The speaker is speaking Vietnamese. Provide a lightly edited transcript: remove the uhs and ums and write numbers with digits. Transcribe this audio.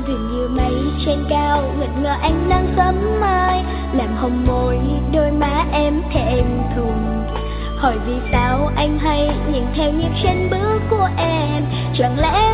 dường như mây trên cao ngất ngơ ánh nắng sớm mai, làm hồng môi đôi má em thẹn thùng. Hỏi vì sao anh hay nhìn theo nhịp chân bước của em, chẳng lẽ